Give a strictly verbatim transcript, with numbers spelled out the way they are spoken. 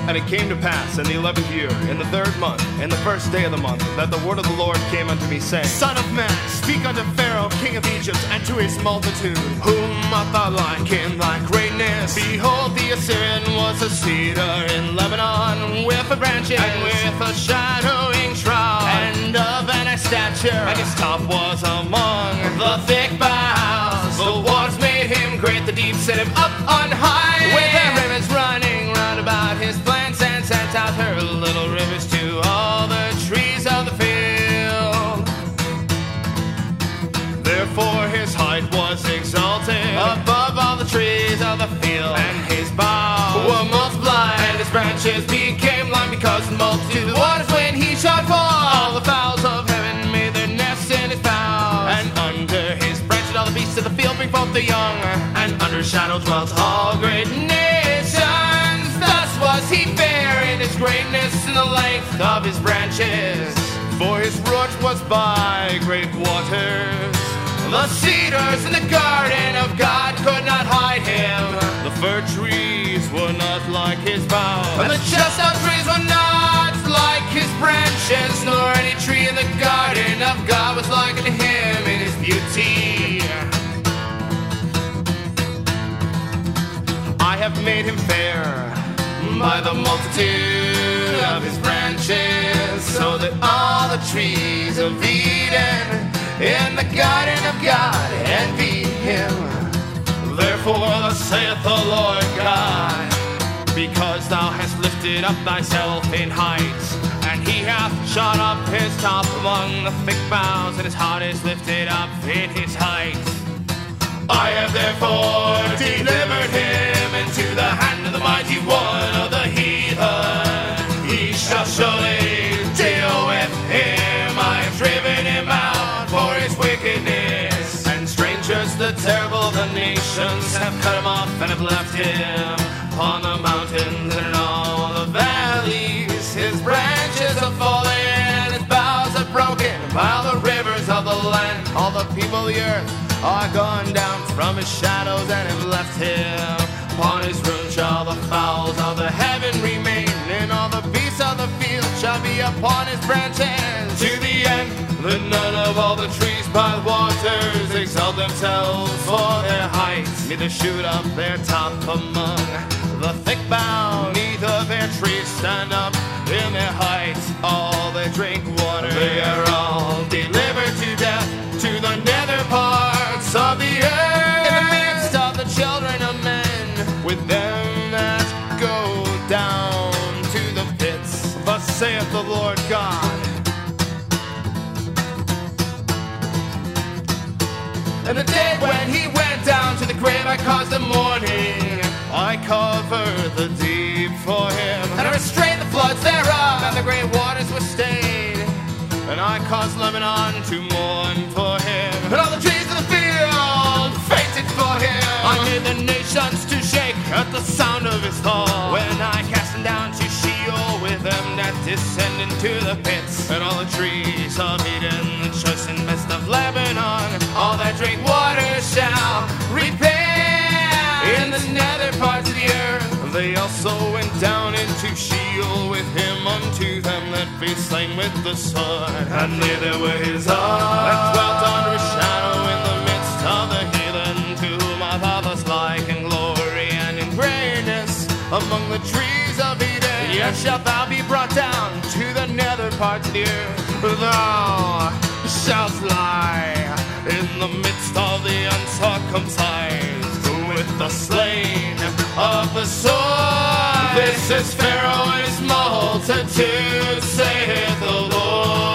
And it came to pass in the eleventh year, in the third month, in the first day of the month, that the word of the Lord came unto me, saying, Son of man, speak unto Pharaoh, king of Egypt, and to his multitude, Whom art thou like in thy greatness? behold, the Assyrian was a cedar in Lebanon, with a branches, And with a shadowing shroud, and of an stature, and his top was among the thick boughs. the waters made him great, the deep set him up on high. With her rivers running round about his plants, and sent out her little rivers to all the trees of the field. Therefore his height was exalted Above all the trees of the field, and his boughs were multiplied, and his branches became long, because the multitude of the waters when he shot forth. All the fowls of heaven made their nests in his boughs, and under his branches all the beasts of the field bring forth their young, and under his shadow dwelt all great nations. Thus was he fair in his greatness, in the length of his branches. For his root was by great waters. The cedars in the garden of God could not hide him, The fir trees were not like his boughs, and the chestnut trees were not like his branches, nor any tree in the garden of God was like unto him in his beauty. I have made him fair By the multitude of his branches, so that all the trees of Eden in the garden of God envy him. Therefore thus saith the Lord God, because thou hast lifted up thyself in height, and he hath shot up his top among the thick boughs, and his heart is lifted up in his height. I have therefore delivered him into the hand of the mighty one of the heathen. He shall surely deal with him. I have driven him out for his wickedness. And strangers, the terrible of the nations, have cut him off and have left him Upon the mountains and in all the valleys, his branches have fallen, his boughs are broken by all the rivers of the land. All the people of the earth are gone down from his shadows and have left him. Upon his root shall the fowls of the heaven remain, and all the beasts of the field shall be upon his branches. To the end that none of all the trees by the waters exalt themselves for their height, neither shoot up their top among the thick boughs, neither their trees stand up in their height. All they drink water, They are all delivered to death, to the nether parts of the earth, in the midst of the children of men, with them that go down to the pits. Thus saith the Lord God. And the day when he went down to the grave, I caused the mourning, I cover the deep for him, and I restrained the floods thereof, and the great waters were stayed. and I cause Lebanon to mourn for him. And all the trees of the field fainted for him. I made the nations to shake at the sound of his call, When I cast them down to Sheol with them that descend into the pits. and all the trees of Eden, The choice and best of Lebanon, all that drink water shall repent. In the nether parts of the earth, they also went down into Sheol with him unto them that be slain with the sword. and neither were his That eyes. dwelt under a shadow in the midst of the heathen, to whom I fathers like in glory and in greatness among the trees of Eden. Yet shalt thou be brought down to the nether parts of the earth. Thou shalt lie in the midst of the uncircumcised, with the slain of the sword. This is Pharaoh and his multitude, saith the Lord.